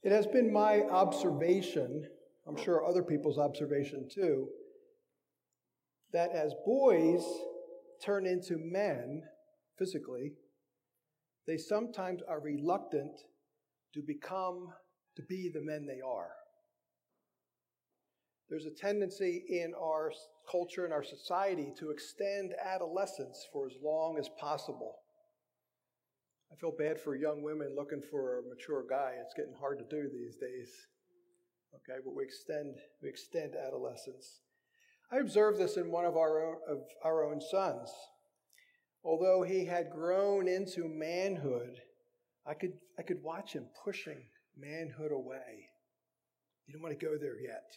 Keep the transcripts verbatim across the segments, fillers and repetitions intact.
It has been my observation, I'm sure other people's observation too, that as boys turn into men physically, they sometimes are reluctant to become, to be the men they are. There's a tendency in our culture and our society to extend adolescence for as long as possible. I feel bad for young women looking for a mature guy. It's getting hard to do these days. Okay, but we extend we extend adolescence. I observed this in one of our own, of our own sons. Although he had grown into manhood, I could I could watch him pushing manhood away. He didn't want to go there yet.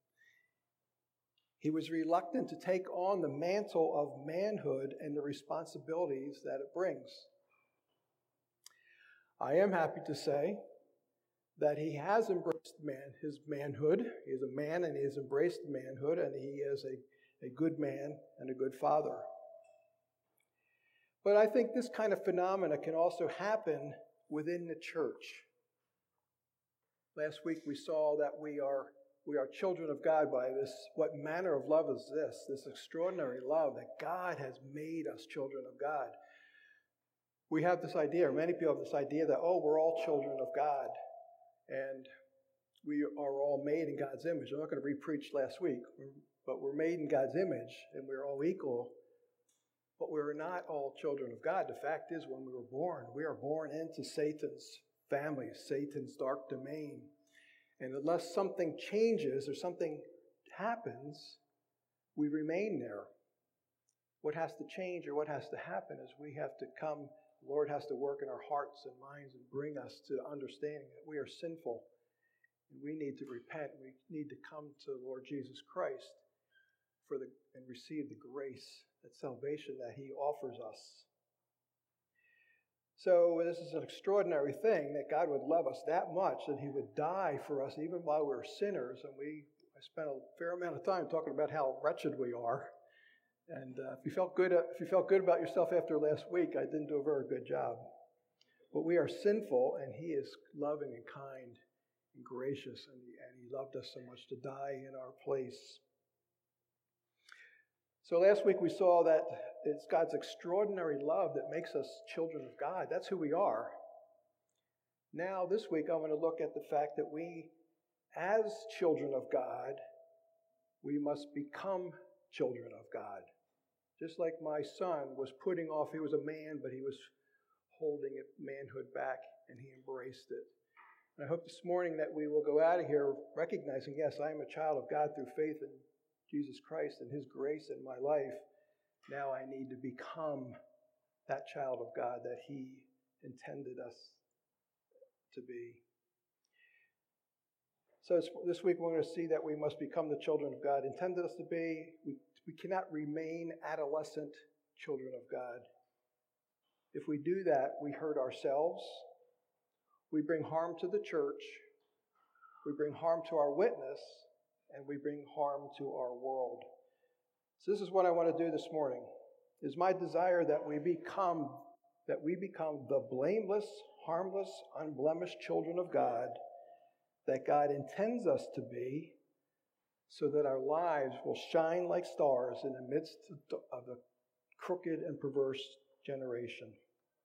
He was reluctant to take on the mantle of manhood and the responsibilities that it brings. I am happy to say that he has embraced man, his manhood. He is a man and he has embraced manhood, and he is a, a good man and a good father. But I think this kind of phenomena can also happen within the church. Last week we saw that we are we are children of God by this. What manner of love is this? This extraordinary love that God has made us children of God. We have this idea, or many people have this idea that, oh, we're all children of God, and we are all made in God's image. I'm not going to re-preach last week, but we're made in God's image, and we're all equal. But we're not all children of God. The fact is, when we were born, we are born into Satan's family, Satan's dark domain. And unless something changes or something happens, we remain there. What has to change or what has to happen is we have to come, the Lord has to work in our hearts and minds and bring us to understanding that we are sinful and we need to repent. We need to come to the Lord Jesus Christ for the and receive the grace, that salvation that He offers us. So this is an extraordinary thing that God would love us that much that He would die for us even while we were sinners. And we I spent a fair amount of time talking about how wretched we are. And uh, if you felt good, if you felt good about yourself after last week, I didn't do a very good job. But we are sinful, and He is loving and kind and gracious, and He, and he loved us so much to die in our place. So last week we saw that it's God's extraordinary love that makes us children of God. That's who we are. Now this week I want to look at the fact that we, as children of God, we must become children of God. Just like my son was putting off, he was a man, but he was holding manhood back, and he embraced it. And I hope this morning that we will go out of here recognizing, yes, I am a child of God through faith in Jesus Christ and His grace in my life. Now I need to become that child of God that He intended us to be. So this week we're going to see that we must become the children of God intended us to be. We, we cannot remain adolescent children of God. If we do that, we hurt ourselves. We bring harm to the church. We bring harm to our witness. And we bring harm to our world. So this is what I want to do this morning. It is my desire that we become that we become the blameless, harmless, unblemished children of God that God intends us to be, so that our lives will shine like stars in the midst of a crooked and perverse generation.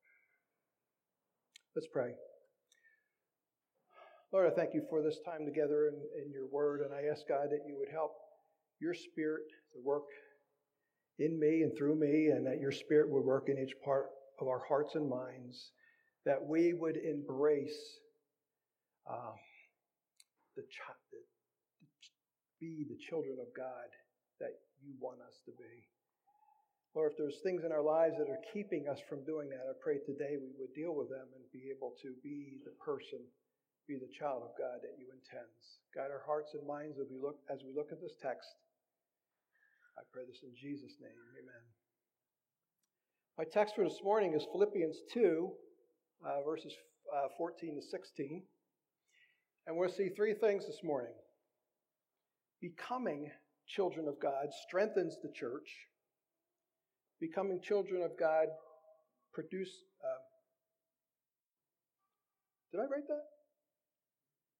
Let's pray. Lord, I thank You for this time together in, in Your Word, and I ask, God, that You would help Your Spirit to work in me and through me, and that Your Spirit would work in each part of our hearts and minds, that we would embrace uh, the, ch- the, the be the children of God that You want us to be. Lord, if there's things in our lives that are keeping us from doing that, I pray today we would deal with them and be able to be the person, be the child of God that You intends. Guide our hearts and minds as we look as we look at this text. I pray this in Jesus' name. Amen. My text for this morning is Philippians two, uh, verses uh, fourteen to sixteen. And we'll see three things this morning. Becoming children of God strengthens the church. Becoming children of God produce... Uh, did I write that?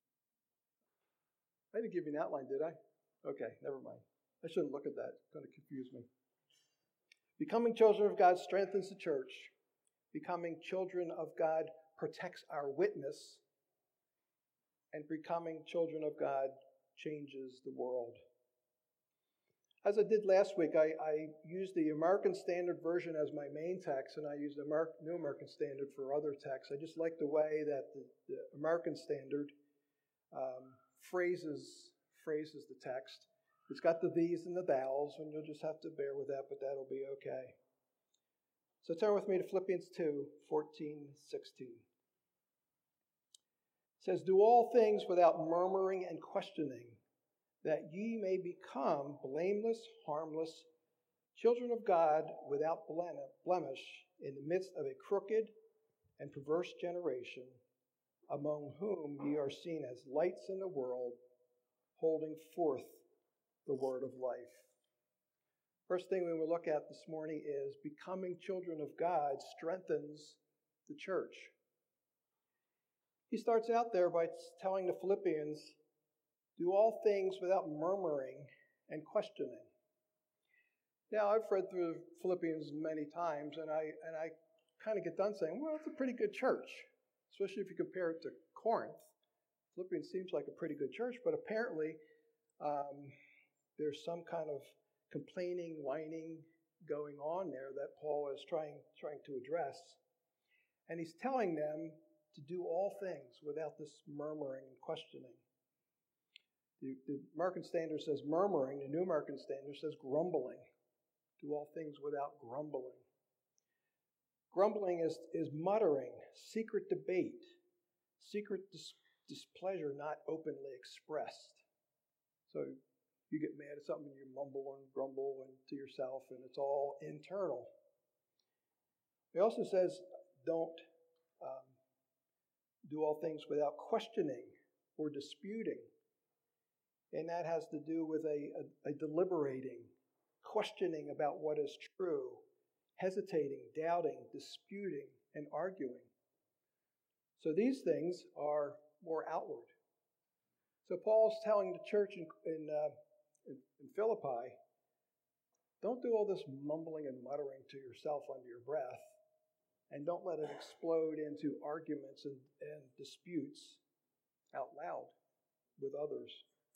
I didn't give you an outline, did I? Okay, never mind. I shouldn't look at that. It's going to confuse me. Becoming children of God strengthens the church. Becoming children of God protects our witness. And becoming children of God changes the world. As I did last week, I, I used the American Standard Version as my main text, and I used the Amer- New American Standard for other texts. I just like the way that the, the American Standard um, phrases phrases the text. It's got the these and the thous, and you'll just have to bear with that, but that'll be okay. So turn with me to Philippians two, fourteen, sixteen. It says, do all things without murmuring and questioning, that ye may become blameless, harmless, children of God without blemish in the midst of a crooked and perverse generation, among whom ye are seen as lights in the world, holding forth the word of life. First thing we will look at this morning is becoming children of God strengthens the church. He starts out there by telling the Philippians, do all things without murmuring and questioning. Now, I've read through Philippians many times, and I and I kind of get done saying, well, it's a pretty good church, especially if you compare it to Corinth. Philippians seems like a pretty good church, but apparently um, there's some kind of complaining, whining going on there that Paul is trying trying to address. And he's telling them to do all things without this murmuring and questioning. The, the American Standard says murmuring. The New American Standard says grumbling. Do all things without grumbling. Grumbling is, is muttering, secret debate, secret dis- displeasure not openly expressed. So you get mad at something, you mumble and grumble and to yourself, and it's all internal. It also says don't um, do all things without questioning or disputing. And that has to do with a, a, a deliberating, questioning about what is true, hesitating, doubting, disputing, and arguing. So these things are more outward. So Paul's telling the church in, in, uh, in, in Philippi, don't do all this mumbling and muttering to yourself under your breath, and don't let it explode into arguments and, and disputes out loud with others.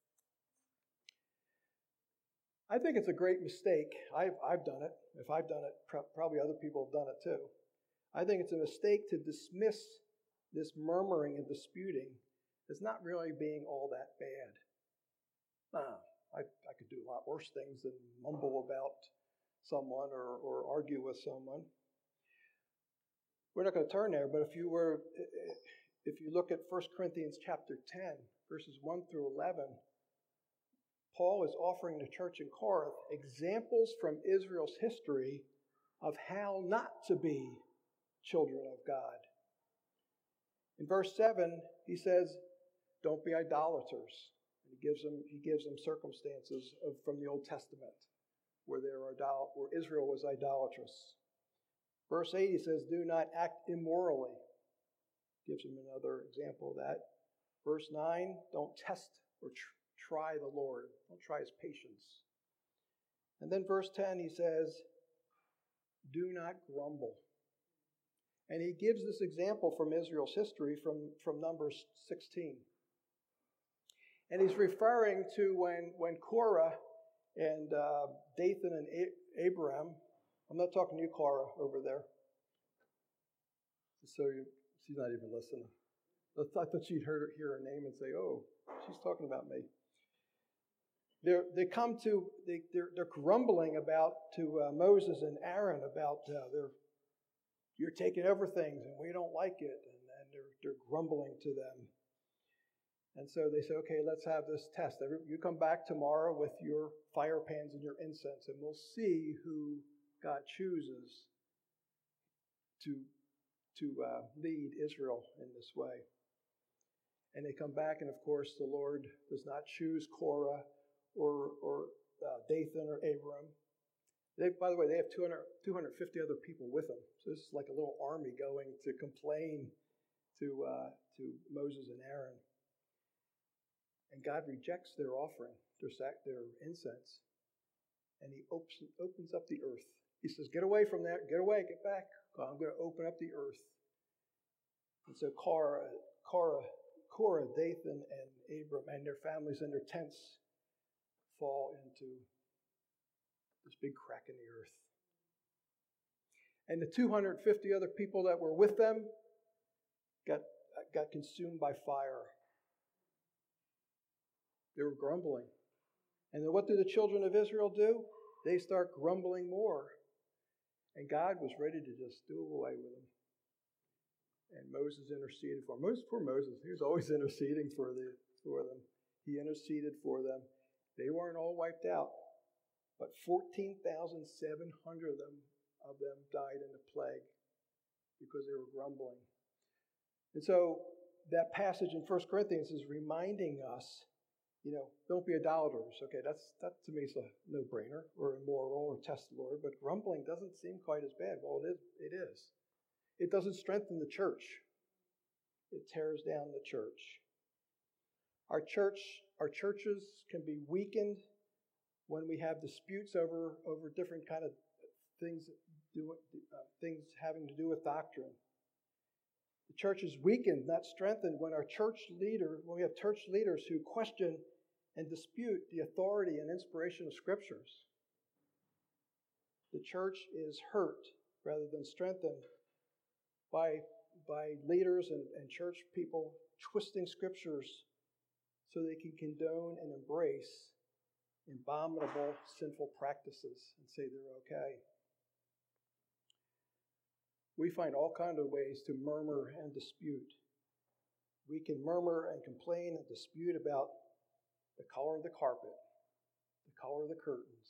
I think it's a great mistake. I've, I've done it. If I've done it, probably other people have done it too. I think it's a mistake to dismiss this murmuring and disputing as not really being all that bad. Nah, I, I could do a lot worse things than mumble about someone or, or argue with someone. We're not going to turn there, but if you were, if you look at First Corinthians chapter ten, verses one through eleven, Paul is offering the church in Corinth examples from Israel's history of how not to be children of God. In verse seven, he says, don't be idolaters. He gives them, he gives them circumstances of, from the Old Testament where, there are, where Israel was idolatrous. Verse eight, he says, do not act immorally. Gives them another example of that. Verse nine, don't test or tr- try the Lord. Don't try his patience. And then verse ten, he says, do not grumble. And he gives this example from Israel's history from, from Numbers sixteen. And he's referring to when, when Korah and uh, Dathan and A- Abiram, I'm not talking to you, Korah, over there. So you, she's not even listening. I thought she'd heard, hear her name and say, oh, she's talking about me. They're, they come to, they, they're, they're grumbling about to uh, Moses and Aaron about uh, their, you're taking over things and we don't like it. And, and they're, they're grumbling to them. And so they say, okay, let's have this test. You come back tomorrow with your fire pans and your incense, and we'll see who God chooses to, to uh, lead Israel in this way. And they come back, and of course, the Lord does not choose Korah or, or uh, Dathan or Abiram. They, by the way, they have two hundred, two hundred fifty other people with them. So this is like a little army going to complain to, uh, to Moses and Aaron. And And God rejects their offering, their sac, their incense. And he opens, opens up the earth. He says, get away from that. Get away. Get back. I'm going to open up the earth. And so Korah, Korah, Korah, Dathan, and Abram and their families and their tents fall into this big crack in the earth. And the two hundred fifty other people that were with them got, got consumed by fire. They were grumbling. And then what did the children of Israel do? They start grumbling more. And God was ready to just do away with them. And Moses interceded for them. Moses, poor Moses, he was always interceding for, the, for them. He interceded for them. They weren't all wiped out. But fourteen thousand seven hundred of them, of them died in the plague because they were grumbling. And so that passage in First Corinthians is reminding us, you know, don't be idolaters. Okay, that's that to me is a no-brainer, or immoral, or test the Lord. But grumbling doesn't seem quite as bad. Well, it is. It is. It doesn't strengthen the church. It tears down the church. Our church, our churches can be weakened when we have disputes over over different kind of things, do, uh, things having to do with doctrine. The church is weakened, not strengthened, when our church leader, when we have church leaders who question and dispute the authority and inspiration of scriptures. The church is hurt rather than strengthened by, by leaders and, and church people twisting scriptures so they can condone and embrace abominable, sinful practices and say they're okay. We find all kinds of ways to murmur and dispute. We can murmur and complain and dispute about the color of the carpet, the color of the curtains,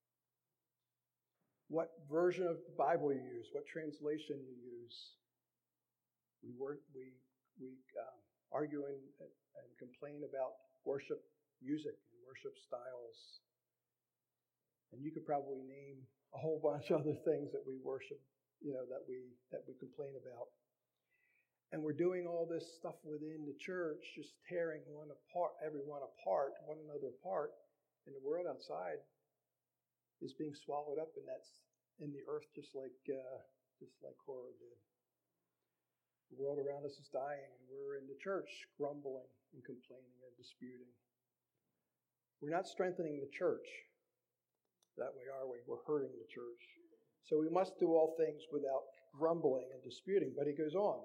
what version of the Bible you use, what translation you use. We work, we we um, argue and, and complain about worship music and worship styles, and you could probably name a whole bunch of other things that we worship, you know, that we that we complain about. And we're doing all this stuff within the church, just tearing one apart, everyone apart, one another apart, and the world outside is being swallowed up in that in the earth, just like uh, just like Korah did. The world around us is dying, and we're in the church grumbling and complaining and disputing. We're not strengthening the church that way, are we? We're hurting the church. So we must do all things without grumbling and disputing. But he goes on.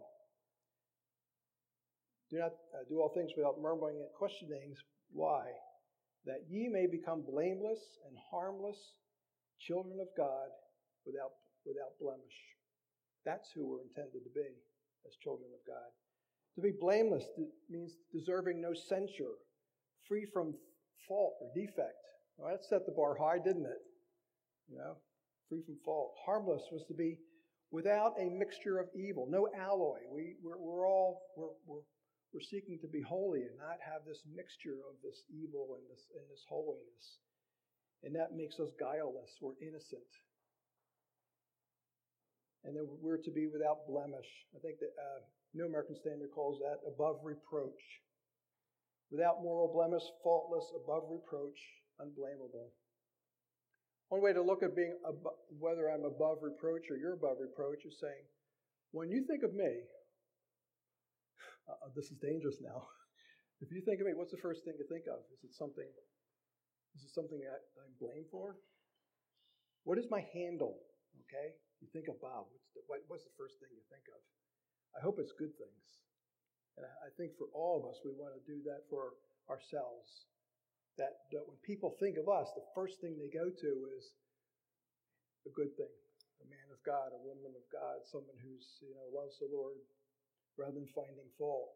Do not uh, do all things without murmuring and questionings. Why? That ye may become blameless and harmless children of God without, without blemish. That's who we're intended to be as children of God. To be blameless means deserving no censure, free from fault or defect. Well, that set the bar high, didn't it? You know, free from fault. Harmless was to be without a mixture of evil, no alloy. We, we're, we're all we're, we're we're seeking to be holy and not have this mixture of this evil and this and this holiness, and that makes us guileless. We're innocent, and then we're to be without blemish. I think that uh, New American Standard calls that above reproach. Without moral blemish, faultless, above reproach, unblameable. One way to look at being ab- whether I'm above reproach or you're above reproach is saying, when you think of me, uh, this is dangerous now. If you think of me, what's the first thing you think of? Is it something? Is it something that I'm blamed for? What is my handle? Okay, you think of Bob. What's the, what, what's the first thing you think of? I hope it's good things. And I, I think for all of us, we want to do that for ourselves. That, that when people think of us, the first thing they go to is a good thing. A man of God, a woman of God, someone who's, you know, loves the Lord rather than finding fault.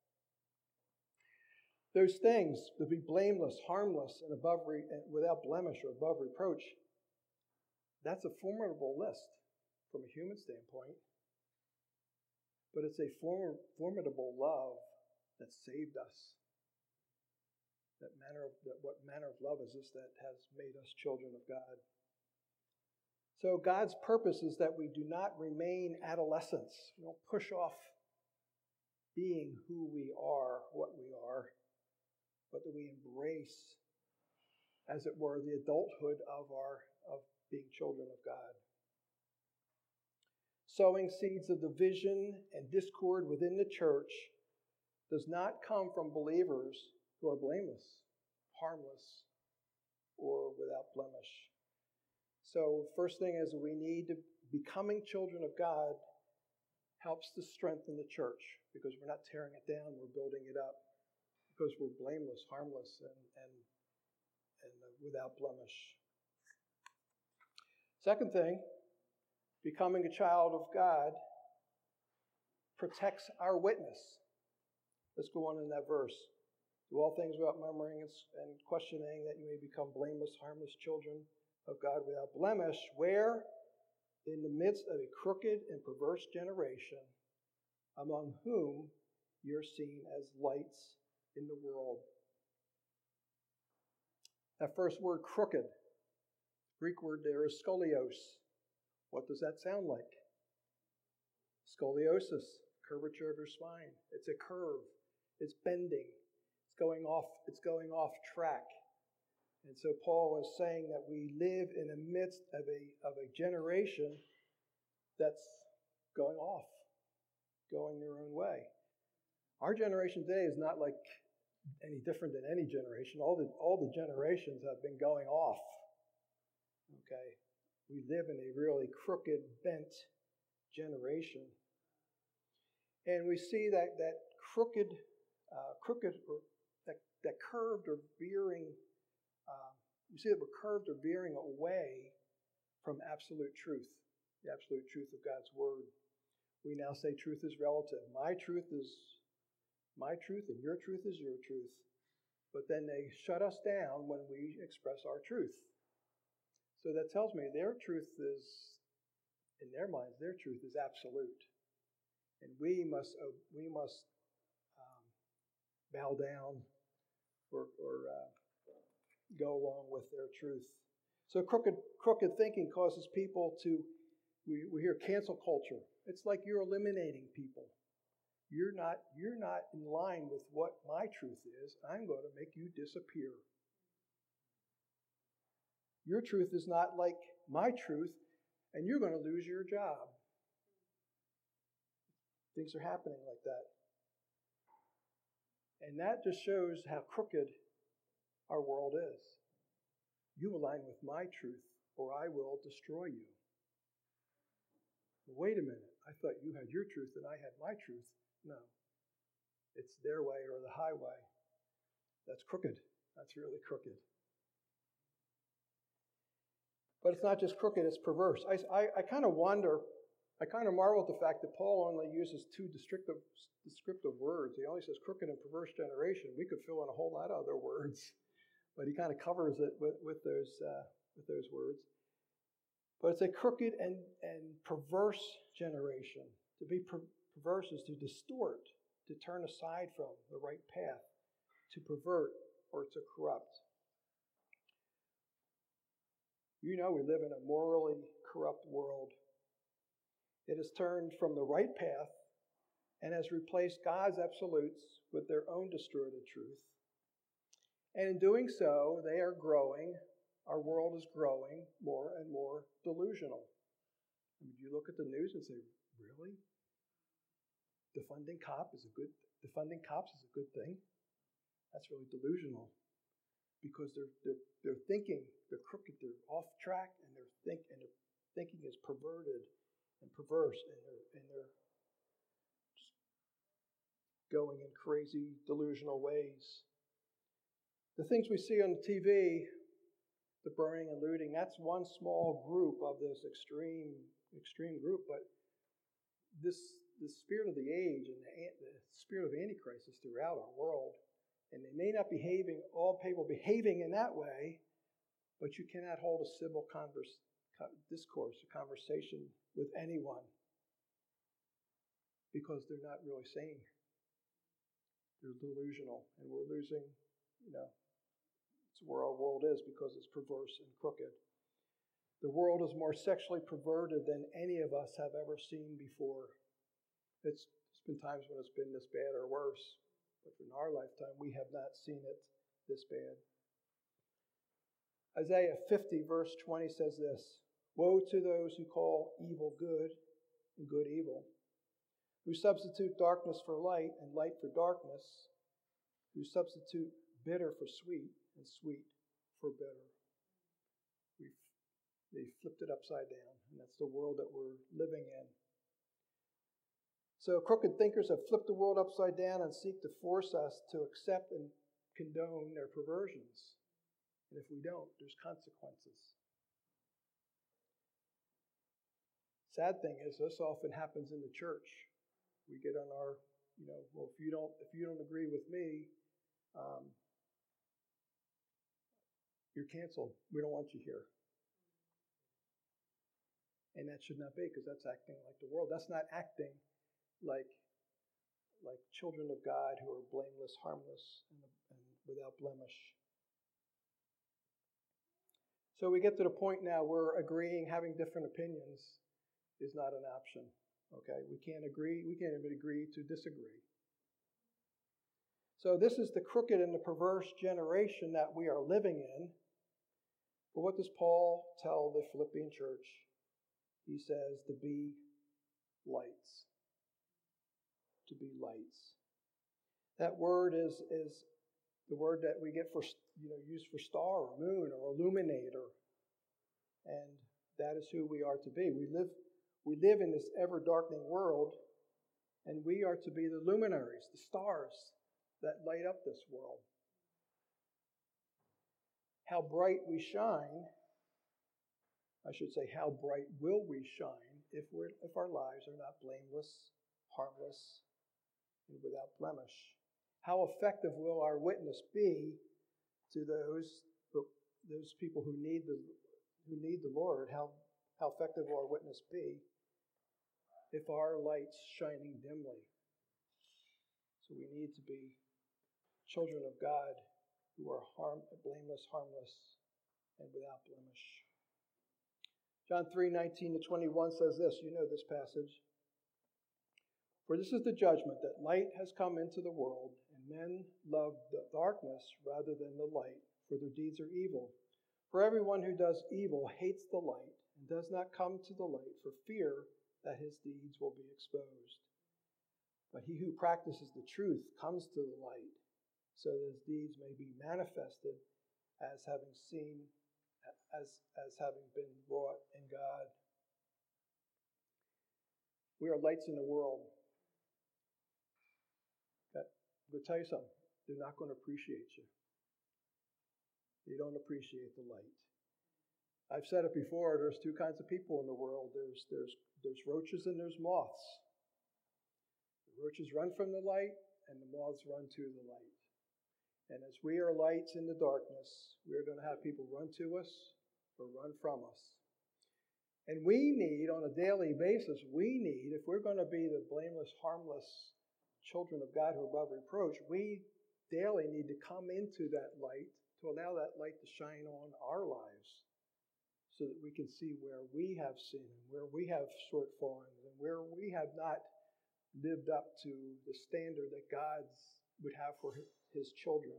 Those things, to be blameless, harmless, and above re, and without blemish or above reproach, that's a formidable list from a human standpoint. But it's a form, formidable love that saved us. That manner of that what manner of love is this that has made us children of God? So God's purpose is that we do not remain adolescents. We don't push off being who we are, what we are, but do we embrace, as it were, the adulthood of our of being children of God. Sowing seeds of division and discord within the church does not come from believers who are blameless, harmless, or without blemish. So first thing is we need to, becoming children of God helps to strengthen the church because we're not tearing it down, we're building it up because we're blameless, harmless, and, and, and without blemish. Second thing, becoming a child of God protects our witness. Let's go on in that verse. Do all things without murmuring and questioning, that you may become blameless, harmless children of God without blemish, where in the midst of a crooked and perverse generation, among whom you're seen as lights in the world. That first word, crooked, Greek word there is scolios. What does that sound like? Scoliosis, curvature of your spine. It's a curve. It's bending. It's going off, it's going off track. And so Paul is saying that we live in the midst of a, of a generation that's going off, going their own way. Our generation today is not like any different than any generation. All the, all the generations have been going off. Okay? We live in a really crooked, bent generation. And we see that, that crooked, uh, crooked or that, that curved or veering, uh, you see that we're curved or veering away from absolute truth, the absolute truth of God's word. We now say truth is relative. My truth is my truth and your truth is your truth. But then they shut us down when we express our truth. So that tells me their truth is, in their minds, their truth is absolute. And we must uh, we must um, bow down or, or uh, go along with their truth. So crooked crooked thinking causes people to, we, we hear cancel culture. It's like you're eliminating people. You're not, you're not in line with what my truth is. I'm going to make you disappear. Your truth is not like my truth, and you're going to lose your job. Things are happening like that. And that just shows how crooked our world is. You align with my truth, or I will destroy you. Wait a minute. I thought you had your truth and I had my truth. No. It's their way or the highway. That's crooked. That's really crooked. But it's not just crooked, it's perverse. I, I, I kind of wonder, I kind of marvel at the fact that Paul only uses two descriptive, descriptive words. He only says crooked and perverse generation. We could fill in a whole lot of other words, but he kind of covers it with, with, those, uh, with those words. But it's a crooked and, and perverse generation. To be per- perverse is to distort, to turn aside from the right path, to pervert, or to corrupt. You know we live in a morally corrupt world. It has turned from the right path and has replaced God's absolutes with their own distorted truth. And in doing so, they are growing, our world is growing more and more delusional. I mean, you look at the news and say, really? Defunding cop is a good, defunding cops is a good thing? That's really delusional. Because they're they're they're thinking, they're crooked, they're off track, and their think and their thinking is perverted and perverse, and they're and they're just going in crazy, delusional ways. The things we see on the T V, the burning and looting, that's one small group of this extreme extreme group, but this the spirit of the age and the, the spirit of Antichrist is throughout our world. And they may not be behaving, all people behaving in that way, but you cannot hold a civil converse, discourse, a conversation with anyone because they're not really sane. They're delusional, and we're losing, you know, it's where our world is because it's perverse and crooked. The world is more sexually perverted than any of us have ever seen before. It's, it's been times when it's been this bad or worse. But in our lifetime, we have not seen it this bad. Isaiah fifty, verse twenty says this, "Woe to those who call evil good and good evil, who substitute darkness for light and light for darkness, who substitute bitter for sweet and sweet for bitter." We've, they flipped it upside down, and that's the world that we're living in. So crooked thinkers have flipped the world upside down and seek to force us to accept and condone their perversions. And if we don't, there's consequences. Sad thing is, this often happens in the church. We get on our, you know, well, if you don't, if you don't agree with me, um, you're canceled. We don't want you here. And that should not be, because that's acting like the world. That's not acting like, like children of God who are blameless, harmless, and, and without blemish. So we get to the point now where agreeing, having different opinions is not an option. Okay, we can't agree. We can't even agree to disagree. So this is the crooked and the perverse generation that we are living in. But what does Paul tell the Philippian church? He says to be lights. To be lights. That word is, is the word that we get for, you know, used for star or moon or illuminator. And that is who we are to be. We live, we live in this ever-darkening world, and we are to be the luminaries, the stars that light up this world. How bright we shine, I should say, how bright will we shine if we're, if our lives are not blameless, harmless, and without blemish? How effective will our witness be to those, those people who need the who need the Lord? How, how effective will our witness be if our light's shining dimly? So we need to be children of God who are harm, blameless, harmless, and without blemish. John three nineteen to twenty-one says this. You know this passage. "For this is the judgment, that light has come into the world, and men love the darkness rather than the light, for their deeds are evil. For everyone who does evil hates the light, and does not come to the light for fear that his deeds will be exposed. But he who practices the truth comes to the light, so that his deeds may be manifested as having seen, as, as having been wrought in God." We are lights in the world. Okay. I'm going to tell you something. They're not going to appreciate you. They don't appreciate the light. I've said it before, there's two kinds of people in the world. There's, there's, there's roaches and there's moths. The roaches run from the light, and the moths run to the light. And as we are lights in the darkness, we're going to have people run to us or run from us. And we need, on a daily basis, we need, if we're going to be the blameless, harmless children of God who are above reproach, we daily need to come into that light, to allow that light to shine on our lives, so that we can see where we have sinned, where we have shortfallen, and where we have not lived up to the standard that God would have for his children.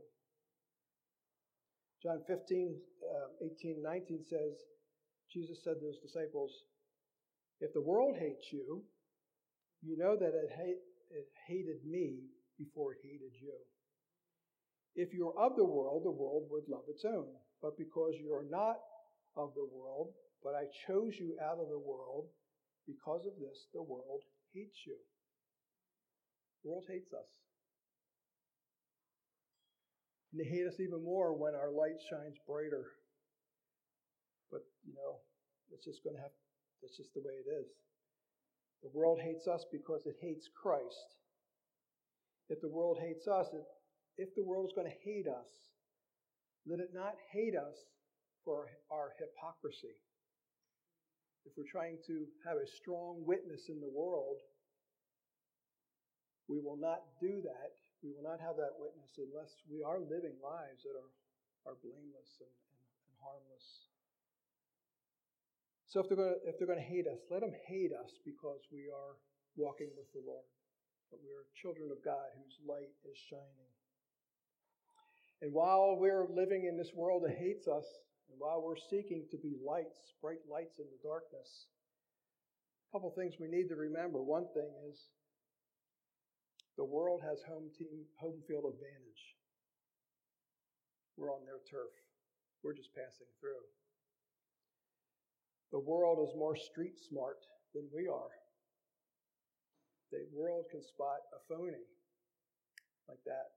John fifteen, eighteen, nineteen says, Jesus said to his disciples, "If the world hates you, you know that it, hate, it hated me before it hated you. If you are of the world, the world would love its own. But because you are not of the world, but I chose you out of the world, because of this, the world hates you." The world hates us. And they hate us even more when our light shines brighter. But, you know, it's just going to have, that's just the way it is. The world hates us because it hates Christ. If the world hates us, if the world is going to hate us, let it not hate us for our hypocrisy. If we're trying to have a strong witness in the world, we will not do that. We will not have that witness unless we are living lives that are, are blameless and, and, and harmless. So if they're going to, if they're going to hate us, let them hate us because we are walking with the Lord. But we are children of God whose light is shining. And while we're living in this world that hates us, and while we're seeking to be lights, bright lights in the darkness, a couple things we need to remember. One thing is the world has home team, home field advantage. We're on their turf. We're just passing through. The world is more street smart than we are. The world can spot a phony like that.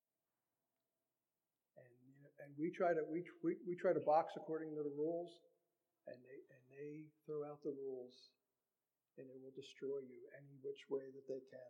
And, and we try to we, we, we try to box according to the rules, and they and they throw out the rules, and it will destroy you any which way that they can.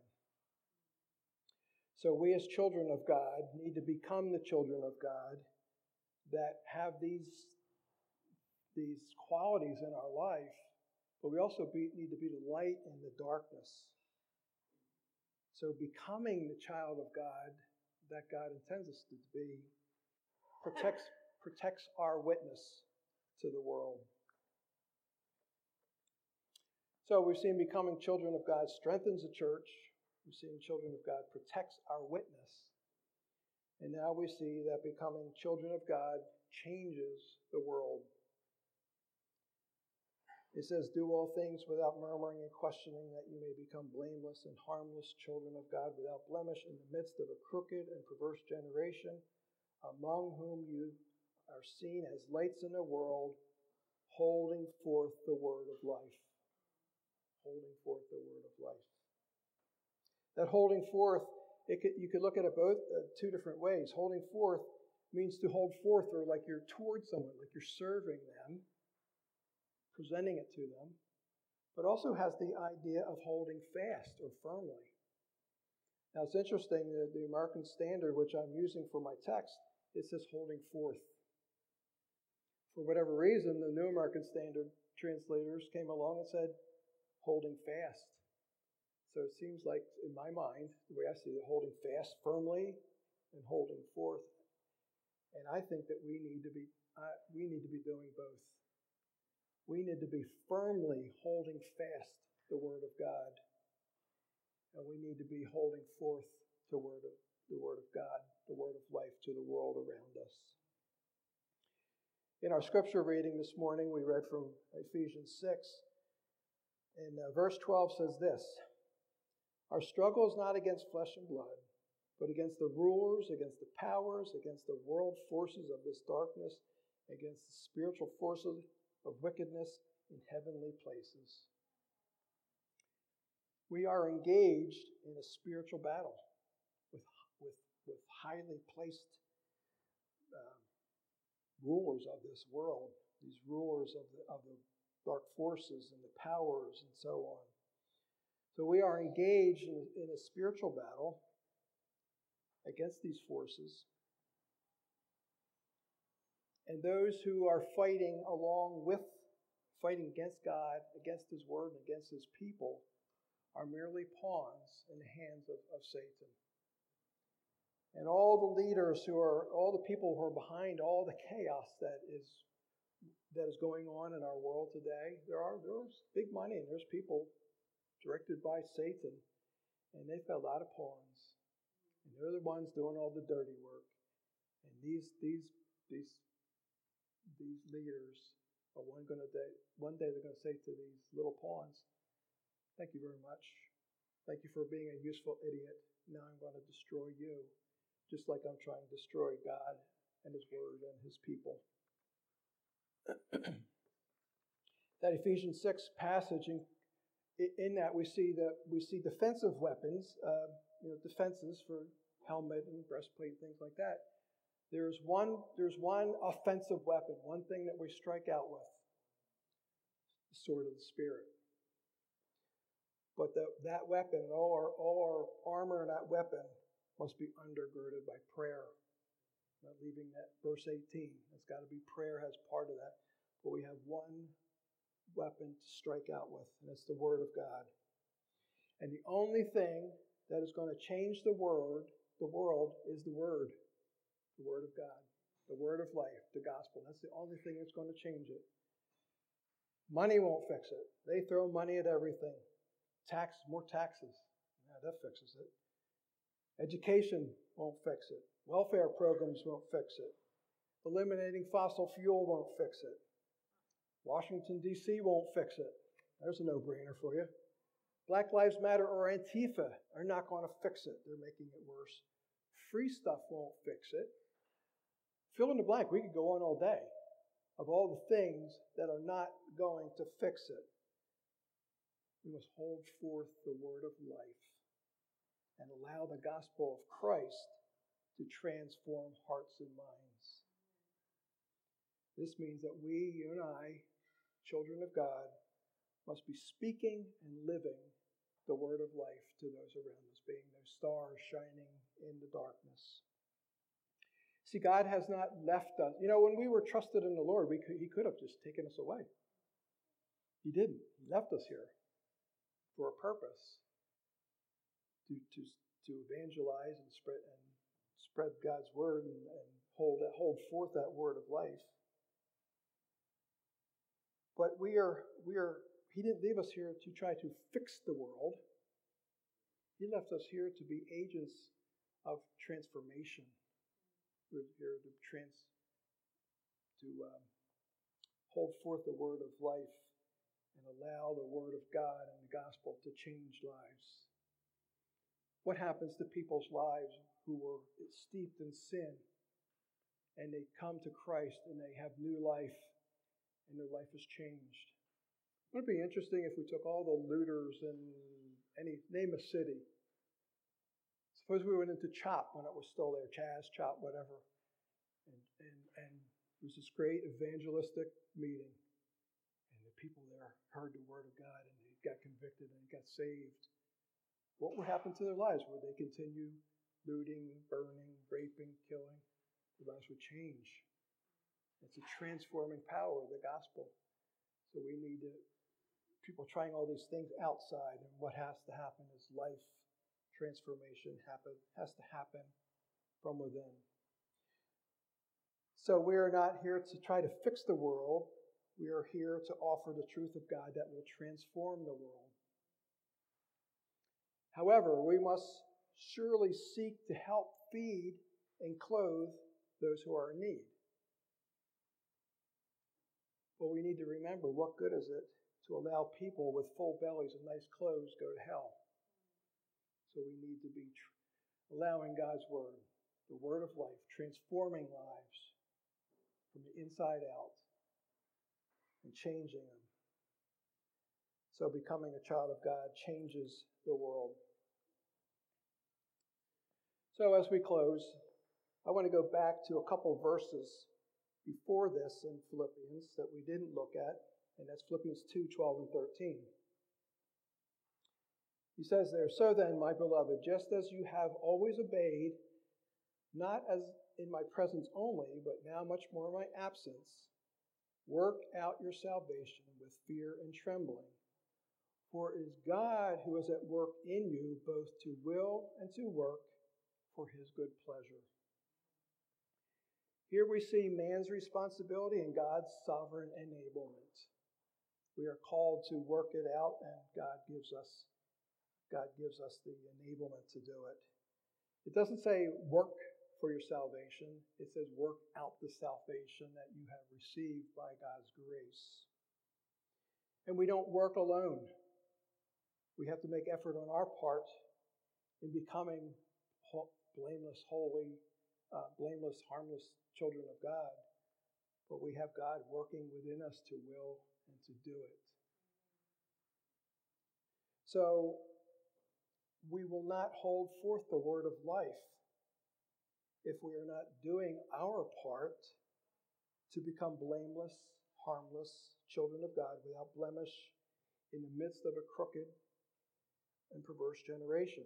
So we as children of God need to become the children of God that have these, these qualities in our life, but we also be, need to be the light in the darkness. So becoming the child of God that God intends us to be protects, protects our witness to the world. So we've seen becoming children of God strengthens the church. We've seen children of God protects our witness. And now we see that becoming children of God changes the world. It says, do all things without murmuring and questioning, that you may become blameless and harmless children of God without blemish in the midst of a crooked and perverse generation, among whom you are seen as lights in the world, holding forth the word of life. Holding forth the word of life. That holding forth, it could, you could look at it both uh, two different ways. Holding forth means to hold forth, or like you're towards someone, like you're serving them, presenting it to them, but also has the idea of holding fast or firmly. Now it's interesting that the American Standard, which I'm using for my text, it says holding forth. For whatever reason, the New American Standard translators came along and said holding fast. So it seems like, in my mind, the way I see it, holding fast firmly and holding forth. And I think that we need to be uh, we need to be doing both. We need to be firmly holding fast the Word of God. And we need to be holding forth the Word of, the Word of God, the Word of life to the world around us. In our scripture reading this morning, we read from Ephesians six. And uh, verse twelve says this, our struggle is not against flesh and blood, but against the rulers, against the powers, against the world forces of this darkness, against the spiritual forces of wickedness in heavenly places. We are engaged in a spiritual battle with, with, with highly placed um, rulers of this world, these rulers of the, of the dark forces and the powers and so on. So we are engaged in, in a spiritual battle against these forces. And those who are fighting along with, fighting against God, against His Word, and against His people, are merely pawns in the hands of, of Satan. And all the leaders who are, all the people who are behind all the chaos that is that is going on in our world today, there are there's big money and there's people directed by Satan, and they've got a lot of pawns. And they're the ones doing all the dirty work. And these these these these leaders are one gonna day one day they're gonna say to these little pawns, thank you very much. Thank you for being a useful idiot. Now I'm going to destroy you, just like I'm trying to destroy God and His Word and His people. That Ephesians six passage, in, in that we see the we see defensive weapons, uh, you know, defenses for helmet and breastplate, things like that. There's one, there's one offensive weapon, one thing that we strike out with, the sword of the Spirit. But the, that weapon, all our, all our armor and that weapon must be undergirded by prayer. Not leaving that verse eighteen. It's got to be prayer as part of that. But we have one weapon to strike out with, and it's the Word of God. And the only thing that is going to change the word, the world, is the Word. The Word of God. The Word of life, the gospel. That's the only thing that's going to change it. Money won't fix it. They throw money at everything. Tax, more taxes. Yeah, that fixes it. Education won't fix it. Welfare programs won't fix it. Eliminating fossil fuel won't fix it. Washington, D C won't fix it. There's a no-brainer for you. Black Lives Matter or Antifa are not going to fix it. They're making it worse. Free stuff won't fix it. Fill in the blank. We could go on all day of all the things that are not going to fix it. We must hold forth the word of life and allow the gospel of Christ to transform hearts and minds. This means that we, you and I, children of God, must be speaking and living the word of life to those around us, being those stars shining in the darkness. See, God has not left us. You know, when we were trusted in the Lord, we could, He could have just taken us away. He didn't. He left us here for a purpose, to, to, to evangelize and spread and spread God's word and, and hold, hold forth that word of life. But we are, we are, He didn't leave us here to try to fix the world. He left us here to be agents of transformation. We're here to trans, to um, hold forth the word of life and allow the word of God and the gospel to change lives. What happens to people's lives who were steeped in sin and they come to Christ and they have new life and their life is changed? Wouldn't it be interesting if we took all the looters in any, name a city. Suppose we went into CHOP when it was still there, Chaz, CHOP, whatever. And, and, and it was this great evangelistic meeting. And the people there heard the word of God and they got convicted and got saved. What would happen to their lives? Would they continue looting, burning, raping, killing? Their lives would change. It's a transforming power of the gospel. So we need to, people trying all these things outside, and what has to happen is life transformation happen, has to happen from within. So we are not here to try to fix the world. We are here to offer the truth of God that will transform the world. However, we must surely seek to help feed and clothe those who are in need. But we need to remember, what good is it to allow people with full bellies and nice clothes go to hell? So we need to be tr- allowing God's word, the word of life, transforming lives from the inside out and changing them. So becoming a child of God changes the world. So as we close, I want to go back to a couple verses before this in Philippians that we didn't look at, and that's Philippians two, twelve, and thirteen. He says there, "So then, my beloved, just as you have always obeyed, not as in my presence only, but now much more in my absence, work out your salvation with fear and trembling. For it is God who is at work in you, both to will and to work for his good pleasure." Here we see man's responsibility and God's sovereign enablement. We are called to work it out, and God gives us God gives us the enablement to do it. It doesn't say work for your salvation. It says work out the salvation that you have received by God's grace. And we don't work alone. We have to make effort on our part in becoming blameless, holy, uh, blameless, harmless children of God. But we have God working within us to will and to do it. So we will not hold forth the word of life if we are not doing our part to become blameless, harmless children of God without blemish in the midst of a crooked and perverse generation.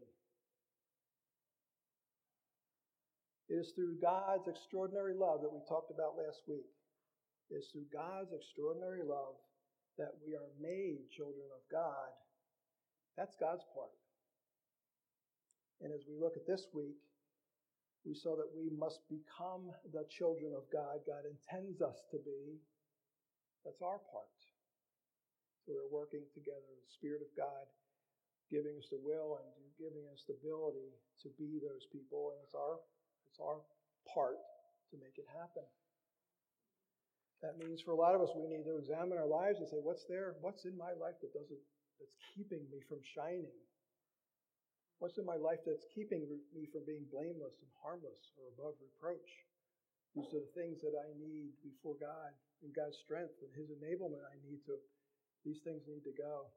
It is through God's extraordinary love that we talked about last week. It is through God's extraordinary love that we are made children of God. That's God's part. And as we look at this week, we saw that we must become the children of God God intends us to be. That's our part. So we're working together, the Spirit of God giving us the will and giving us the ability to be those people. And it's our, it's our part to make it happen. That means for a lot of us, we need to examine our lives and say, what's there? What's in my life that doesn't, that's keeping me from shining? What's in my life that's keeping me from being blameless and harmless or above reproach? These are the things that I need before God, and God's strength and His enablement. I need to, these things need to go.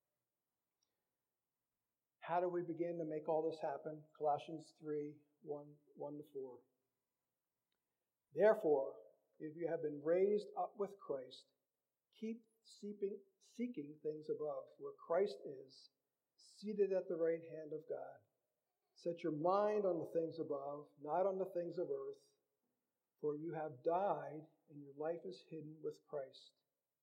How do we begin to make all this happen? Colossians three, one, one to four. Therefore, if you have been raised up with Christ, keep seeking, seeking things above, where Christ is, seated at the right hand of God. Set your mind on the things above, not on the things of earth, for you have died, and your life is hidden with Christ.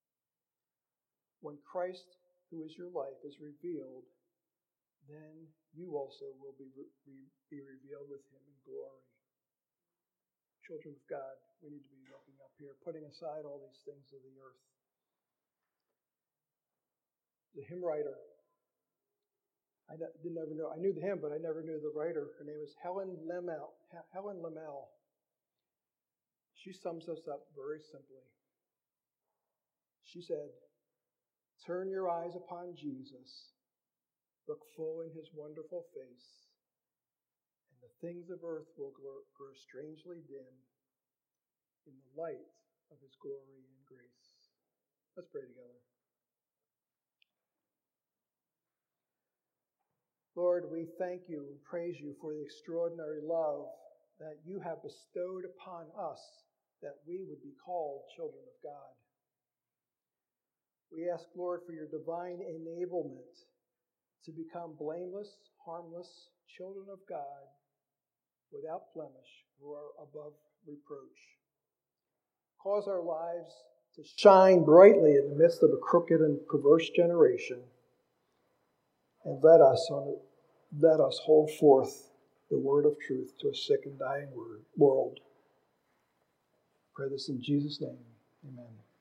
When Christ, who is your life, is revealed, then you also will be, re- be revealed with him in glory. Children of God, we need to be looking up here, putting aside all these things of the earth. The hymn writer, I didn't ever know. I knew the hymn, but I never knew the writer. Her name is Helen Lemmel. Helen Lemmel. She sums us up very simply. She said, "Turn your eyes upon Jesus, look full in his wonderful face, and the things of earth will grow, grow strangely dim in the light of his glory and grace." Let's pray together. Lord, we thank you and praise you for the extraordinary love that you have bestowed upon us, that we would be called children of God. We ask, Lord, for your divine enablement to become blameless, harmless children of God, without blemish or above reproach. Cause our lives to shine brightly in the midst of a crooked and perverse generation, and let us on let us hold forth the word of truth to a sick and dying world. Pray this in Jesus' name. Amen.